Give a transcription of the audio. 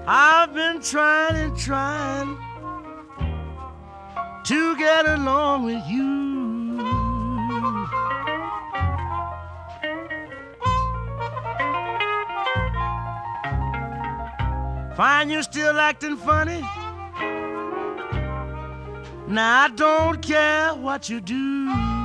I've been trying and trying to get along with you. Find you still acting funny. Now I don't care what you do.